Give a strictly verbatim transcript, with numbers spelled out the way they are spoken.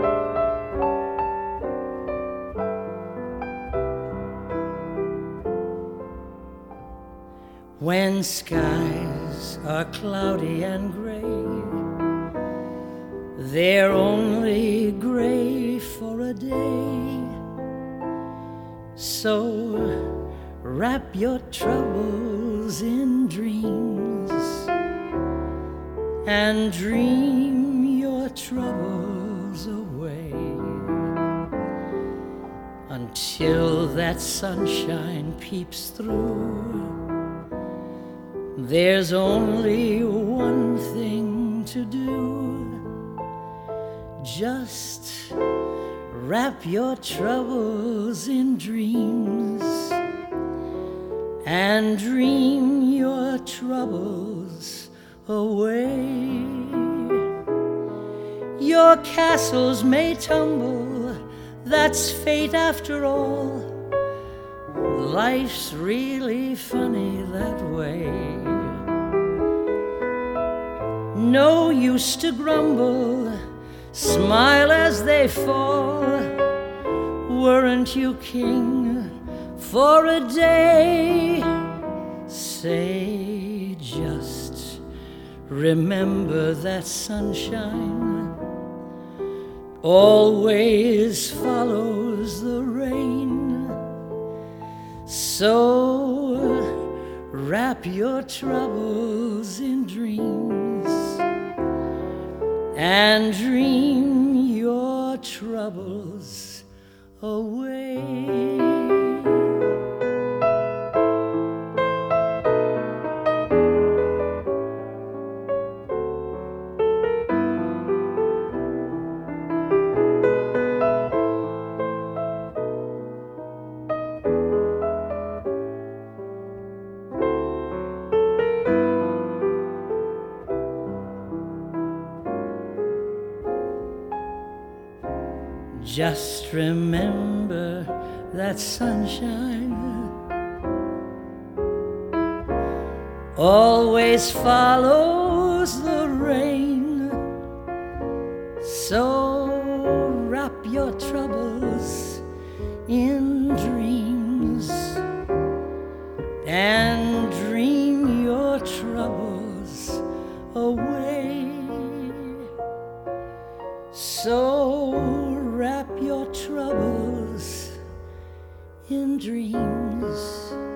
When skies are cloudy and gray, they're only gray for a day. So wrap your troubles in dreams and dream your troubles away until that sunshine peeps through. There's only one thing to do. Just wrap your troubles in dreams and dream your troubles away. Your castles may tumble, that's fate after all. Life's really funny that way. No use to grumble, smile as they fall. Weren't you king for a day? Say, just remember that sunshine always follows the rain. So wrap your troubles in dreams and dream your troubles away. Just remember that sunshine always follows the rain. So wrap your troubles in dreams and dream your troubles away. So wrap your troubles in dreams